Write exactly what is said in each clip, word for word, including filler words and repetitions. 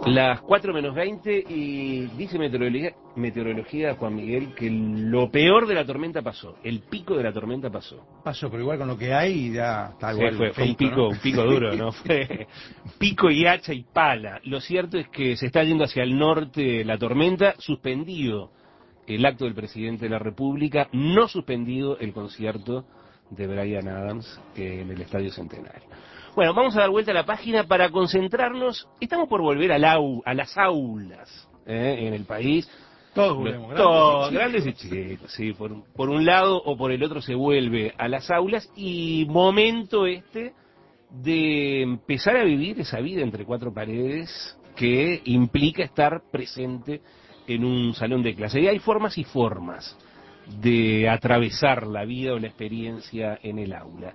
Las cuatro menos veinte y dice meteorología, meteorología, Juan Miguel, que lo peor de la tormenta pasó, el pico de la tormenta pasó. Pasó, pero igual con lo que hay ya está igual. Sí, fue, fue un feito, pico, ¿no? un pico duro, ¿no? Fue pico y hacha y pala. Lo cierto es que se está yendo hacia el norte la tormenta, suspendido el acto del presidente de la República, no suspendido el concierto de Bryan Adams eh, en el Estadio Centenario. Bueno, vamos a dar vuelta a la página para concentrarnos. Estamos por volver al au, a las aulas ¿eh? en el país. Todos volvemos, grandes, Todos, y grandes y chicos, sí, por, por un lado o por el otro se vuelve a las aulas y momento este de empezar a vivir esa vida entre cuatro paredes que implica estar presente en un salón de clase. Y hay formas y formas de atravesar la vida o la experiencia en el aula.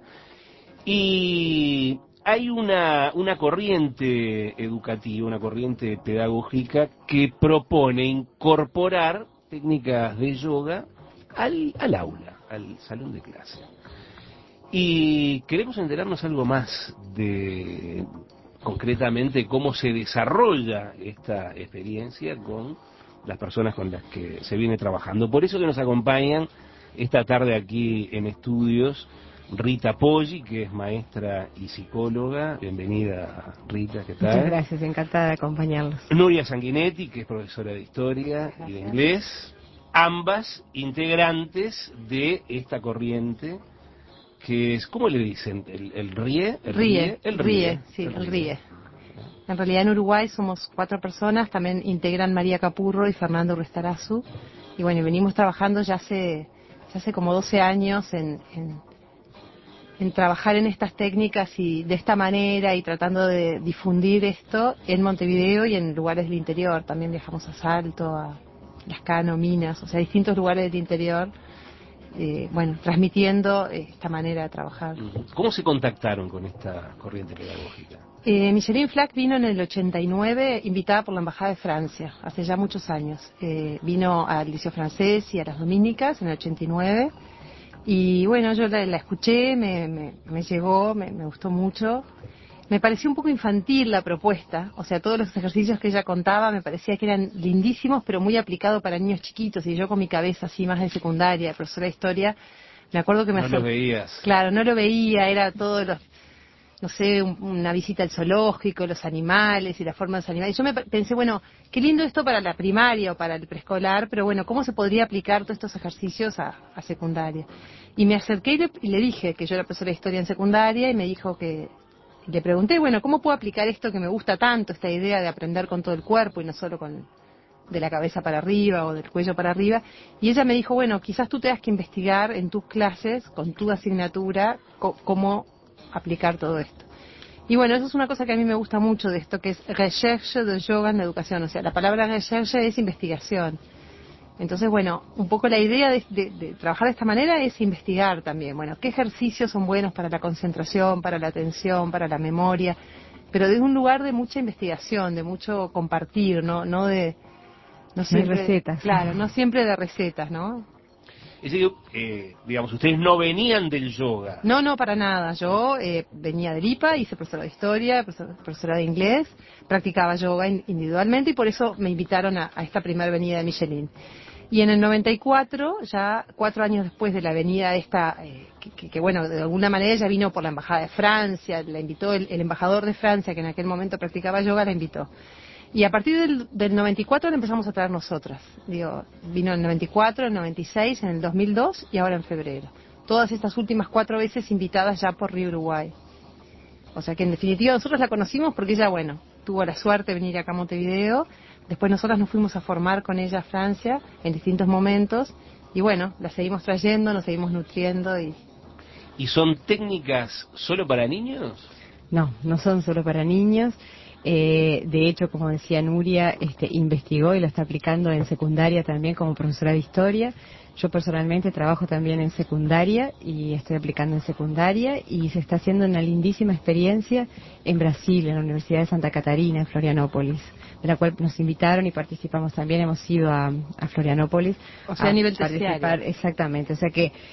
Y hay una, una corriente educativa, una corriente pedagógica que propone incorporar técnicas de yoga al, al aula, al salón de clase. Y queremos enterarnos algo más de, concretamente, cómo se desarrolla esta experiencia con las personas con las que se viene trabajando. Por eso que nos acompañan esta tarde aquí en estudios Rita Poggi, que es maestra y psicóloga. Bienvenida, Rita, ¿qué tal? Muchas gracias, encantada de acompañarlos. Nuria Sanguinetti, que es profesora de historia gracias. y de inglés. Ambas integrantes de esta corriente que es, ¿cómo le dicen? ¿El, el RIE? ¿El RIE, el RIE, RIE, sí, el RIE. En realidad en Uruguay somos cuatro personas, también integran María Capurro y Fernando Restarazu. Y bueno, venimos trabajando ya hace, ya hace como doce años en, en, en trabajar en estas técnicas y de esta manera y tratando de difundir esto en Montevideo y en lugares del interior. También viajamos a Salto, a Lascano, Minas, o sea, distintos lugares del interior. Eh, bueno, transmitiendo eh, esta manera de trabajar. ¿Cómo se contactaron con esta corriente pedagógica? Eh, Micheline Flack vino en el ochenta y nueve, invitada por la Embajada de Francia, hace ya muchos años. Eh, vino al Liceo Francés y a las Dominicas en el ochenta y nueve. Y bueno, yo la, la escuché, me, me, me llegó, me, me gustó mucho. Me pareció un poco infantil la propuesta, o sea, todos los ejercicios que ella contaba me parecía que eran lindísimos, pero muy aplicados para niños chiquitos, y yo con mi cabeza así más de secundaria, de profesora de historia, me acuerdo que me... No lo veías. Claro, no lo veía, era todo los, no sé, un, una visita al zoológico, los animales y la forma de los animales. Yo me pensé, bueno, qué lindo esto para la primaria o para el preescolar, pero bueno, ¿cómo se podría aplicar todos estos ejercicios a, a secundaria? Y me acerqué y le, y le dije que yo era profesora de historia en secundaria, y me dijo que... Le pregunté, bueno, ¿cómo puedo aplicar esto que me gusta tanto, esta idea de aprender con todo el cuerpo y no solo con de la cabeza para arriba o del cuello para arriba? Y ella me dijo, bueno, quizás tú tengas que investigar en tus clases, con tu asignatura, co- cómo aplicar todo esto. Y bueno, eso es una cosa que a mí me gusta mucho de esto, que es recherche de yoga en la educación. O sea, la palabra recherche es investigación. Entonces, bueno, un poco la idea de, de, de trabajar de esta manera es investigar también. Bueno, qué ejercicios son buenos para la concentración, para la atención, para la memoria, pero desde un lugar de mucha investigación, de mucho compartir, no, no de, no siempre de recetas. Claro, no siempre de recetas, ¿no? Es decir, eh, digamos, ustedes no venían del yoga. No, no, para nada. Yo eh, venía del I P A, hice profesora de historia, profesora, profesora de inglés, practicaba yoga in, individualmente y por eso me invitaron a, a esta primera venida de Michelin. Y en el noventa y cuatro, ya cuatro años después de la venida esta, eh, que, que, que bueno, de alguna manera ella vino por la Embajada de Francia, la invitó el, el embajador de Francia, que en aquel momento practicaba yoga, la invitó. Y a partir del, del noventa y cuatro la empezamos a traer nosotras. Digo, vino en el noventa y cuatro, en el noventa y seis, en el dos mil dos y ahora en febrero. Todas estas últimas cuatro veces invitadas ya por Río Uruguay. O sea que en definitiva nosotros la conocimos porque ella, bueno, tuvo la suerte de venir acá a Montevideo. Después nosotras nos fuimos a formar con ella a Francia en distintos momentos. Y bueno, la seguimos trayendo, nos seguimos nutriendo. ¿Y, ¿Y son técnicas solo para niños? No, no son solo para niños. Eh, de hecho, como decía Nuria, este, investigó y lo está aplicando en secundaria también como profesora de historia. Yo personalmente trabajo también en secundaria y estoy aplicando en secundaria y se está haciendo una lindísima experiencia en Brasil, en la Universidad de Santa Catarina, en Florianópolis, de la cual nos invitaron y participamos también. Hemos ido a, a Florianópolis. O sea, a, a nivel terciario. Exactamente, o sea que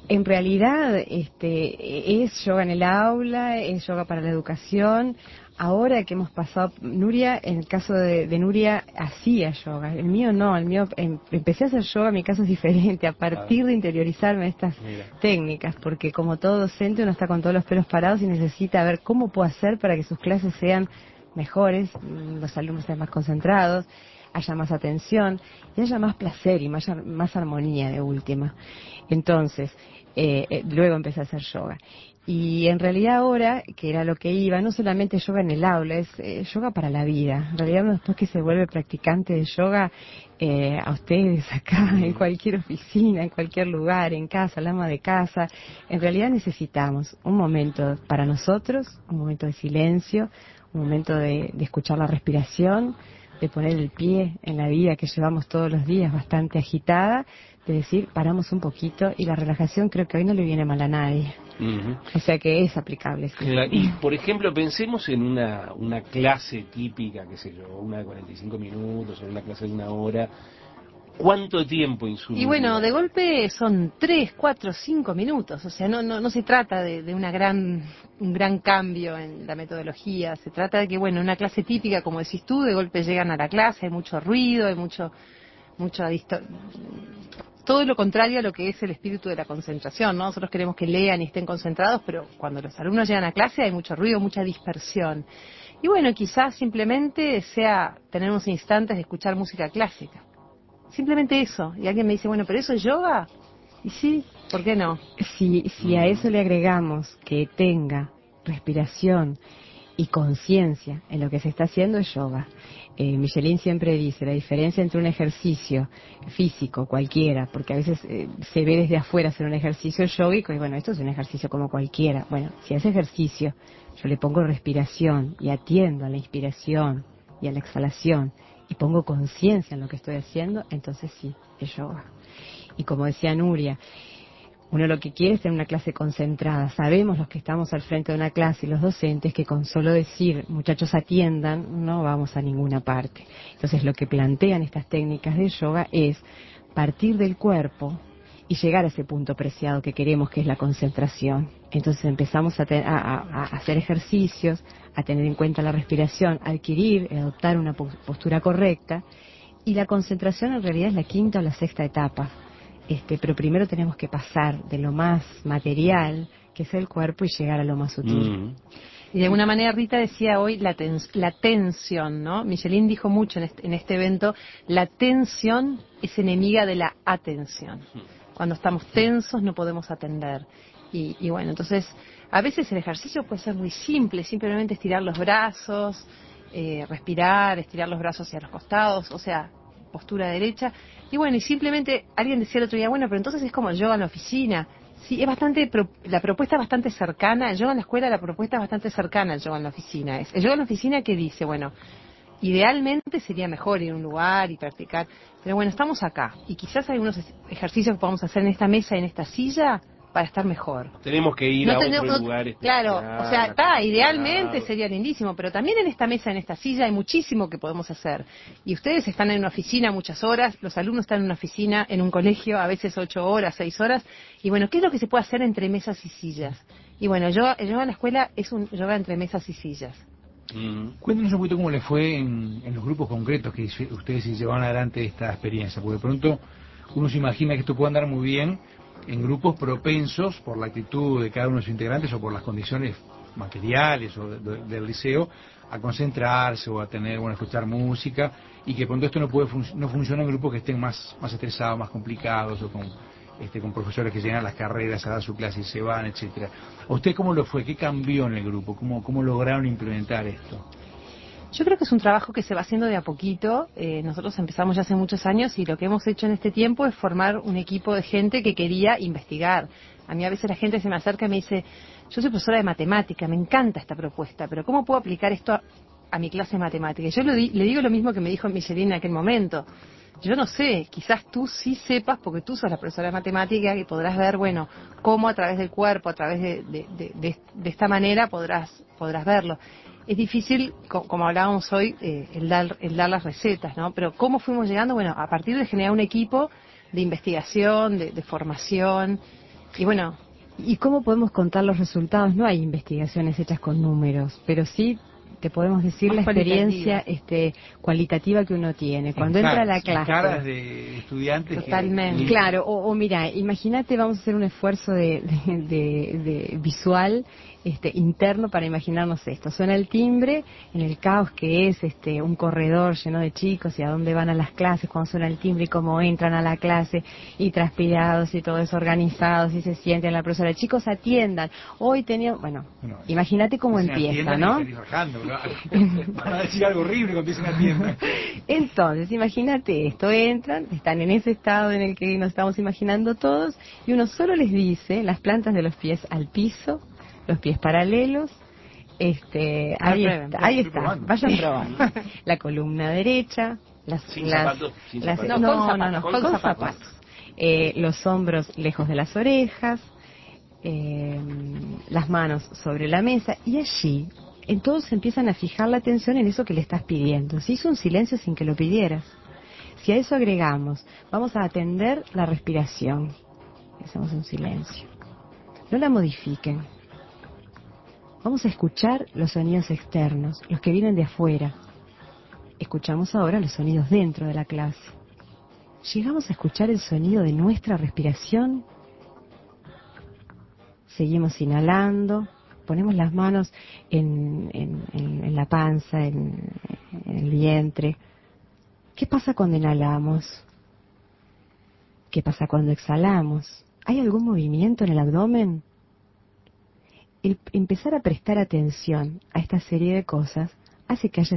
En realidad, este, es yoga en el aula, es yoga para la educación. Ahora que hemos pasado, Nuria, en el caso de, de Nuria, hacía yoga. El mío no, el mío, em, empecé a hacer yoga, mi caso es diferente, a partir de interiorizarme estas Mira. técnicas, porque como todo docente uno está con todos los pelos parados y necesita ver cómo puedo hacer para que sus clases sean mejores, los alumnos estén más concentrados, haya más atención y haya más placer y más, más armonía de última. Entonces, eh, eh, luego empecé a hacer yoga. Y en realidad ahora, que era lo que iba, no solamente yoga en el aula, es eh, yoga para la vida. En realidad uno después que se vuelve practicante de yoga, eh, a ustedes acá, en cualquier oficina, en cualquier lugar, en casa, la ama de casa, en realidad necesitamos un momento para nosotros, un momento de silencio, un momento de, de escuchar la respiración, de poner el pie en la vida que llevamos todos los días bastante agitada, de decir, paramos un poquito, y la relajación creo que hoy no le viene mal a nadie. Uh-huh. O sea que es aplicable. Sí. Claro, y por ejemplo, pensemos en una, una clase típica, qué sé yo, una de cuarenta y cinco minutos, o una clase de una hora. ¿Cuánto tiempo insumiría? Y bueno, de golpe son tres, cuatro, cinco minutos. O sea, no no no se trata de, de una gran un gran cambio en la metodología. Se trata de que, bueno, una clase típica, como decís tú, de golpe llegan a la clase, hay mucho ruido, hay mucho mucho disto- todo lo contrario a lo que es el espíritu de la concentración, ¿no? Nosotros queremos que lean y estén concentrados, pero cuando los alumnos llegan a clase hay mucho ruido, mucha dispersión. Y bueno, quizás simplemente sea tener unos instantes de escuchar música clásica. Simplemente eso. Y alguien me dice, bueno, ¿pero eso es yoga? Y sí, ¿por qué no? Si, si a eso le agregamos que tenga respiración y conciencia en lo que se está haciendo, es yoga. Eh, Michelin siempre dice la diferencia entre un ejercicio físico cualquiera, porque a veces eh, se ve desde afuera hacer un ejercicio yógico y bueno, esto es un ejercicio como cualquiera. Bueno, si a ese ejercicio yo le pongo respiración y atiendo a la inspiración y a la exhalación y pongo conciencia en lo que estoy haciendo, entonces sí, es yoga. Y como decía Nuria, uno lo que quiere es tener una clase concentrada. Sabemos los que estamos al frente de una clase y los docentes que con solo decir, muchachos atiendan, no vamos a ninguna parte. Entonces lo que plantean estas técnicas de yoga es partir del cuerpo y llegar a ese punto preciado que queremos, que es la concentración. Entonces empezamos a, te- a, a, a hacer ejercicios, a tener en cuenta la respiración, a adquirir, a adoptar una postura correcta, y la concentración en realidad es la quinta o la sexta etapa. Este, pero primero tenemos que pasar de lo más material, que es el cuerpo, y llegar a lo más sutil. Mm. Y de alguna manera Rita decía hoy la, tens- la tensión, ¿no? Michelin dijo mucho en este, en este evento, la tensión es enemiga de la atención. Cuando estamos tensos no podemos atender. Y, y bueno, entonces a veces el ejercicio puede ser muy simple, simplemente estirar los brazos, eh, respirar, estirar los brazos hacia los costados, o sea, postura derecha. Y bueno, y simplemente alguien decía el otro día, bueno, pero entonces es como yoga en la oficina. Sí, es bastante, pro- la propuesta es bastante cercana, el yoga en la escuela, la propuesta es bastante cercana al yoga en la oficina. Es, el yoga en la oficina que dice, bueno, idealmente sería mejor ir a un lugar y practicar, pero bueno, estamos acá y quizás hay unos ejercicios que podemos hacer en esta mesa, en esta silla, para estar mejor. Tenemos que ir No a ten- otro no- lugar Claro, especial, o sea, está, idealmente acostumbrado. sería lindísimo, pero también en esta mesa, en esta silla, hay muchísimo que podemos hacer. Y ustedes están en una oficina muchas horas, los alumnos están en una oficina, en un colegio, a veces ocho horas, seis horas, y bueno, ¿qué es lo que se puede hacer entre mesas y sillas? Y bueno, yo, el yoga en la escuela es un yoga entre mesas y sillas. Mm. Cuéntenos un poquito cómo le fue en, en los grupos concretos que hice- ustedes se llevaron adelante esta experiencia, porque de pronto uno se imagina que esto puede andar muy bien en grupos propensos por la actitud de cada uno de sus integrantes o por las condiciones materiales o de- de- del liceo a concentrarse o a tener, bueno, a escuchar música, y que de pronto esto no puede fun- no funciona en grupos que estén más más estresados, más complicados, o con este con profesores que llegan a las carreras a dar su clase y se van, etcétera. ¿A usted cómo lo fue? ¿Qué cambió en el grupo? ¿Cómo cómo lograron implementar esto? Yo creo que es un trabajo que se va haciendo de a poquito. Eh, nosotros empezamos ya hace muchos años y lo que hemos hecho en este tiempo es formar un equipo de gente que quería investigar. A mí a veces la gente se me acerca y me dice, yo soy profesora de matemática, me encanta esta propuesta, pero ¿cómo puedo aplicar esto a, a mi clase de matemática? Y yo le, di- le digo lo mismo que me dijo Michelin en aquel momento. Yo no sé, quizás tú sí sepas, porque tú sos la profesora de matemática y podrás ver, bueno, cómo a través del cuerpo, a través de, de, de, de- de esta manera podrás, podrás verlo. Es difícil, co- como hablábamos hoy, eh, el, dar, el dar las recetas, ¿no? Pero ¿cómo fuimos llegando? Bueno, a partir de generar un equipo de investigación, de, de formación, Y bueno, ¿y cómo podemos contar los resultados? No hay investigaciones hechas con números, pero sí te podemos decir Más la experiencia cualitativa. este, cualitativa que uno tiene. Cuando En entra a caras, la en clase. caras de estudiantes. que- Totalmente. Claro, o, o mira, imagínate, vamos a hacer un esfuerzo de, de, de- de visual este, interno para imaginarnos esto. Suena el timbre en el caos que es este un corredor lleno de chicos y a dónde van a las clases cuando suena el timbre y cómo entran a la clase y transpirados y todo desorganizados y se sienten la profesora. Chicos, atiendan. Hoy tenía, bueno, Bueno, imagínate cómo se empieza, atiendan ¿no? y salir rajando, ¿no? Van a decir algo horrible cuando empiecen a tienda. Entonces, imagínate esto, entran, están en ese estado en el que nos estamos imaginando todos, y uno solo les dice las plantas de los pies al piso, los pies paralelos, este, Ah, ahí prueben, está, prueben, ahí estoy está, probando. vayan probando. La columna derecha, las, Sin las, zapatos, sin las- zapatos. No, con no, no, zapatos, no, con con zapatos. zapatos. Eh, los hombros lejos de las orejas, eh, las manos sobre la mesa, y allí en todos empiezan a fijar la atención en eso que le estás pidiendo. Se hizo un silencio sin que lo pidieras. Si a eso agregamos, vamos a atender la respiración. Hacemos un silencio. No la modifiquen. Vamos a escuchar los sonidos externos, los que vienen de afuera. Escuchamos ahora los sonidos dentro de la clase. Llegamos a escuchar el sonido de nuestra respiración. Seguimos inhalando. Ponemos las manos en, en, en, en la panza, en, en el vientre. ¿Qué pasa cuando inhalamos? ¿Qué pasa cuando exhalamos? ¿Hay algún movimiento en el abdomen? El empezar a prestar atención a esta serie de cosas hace que haya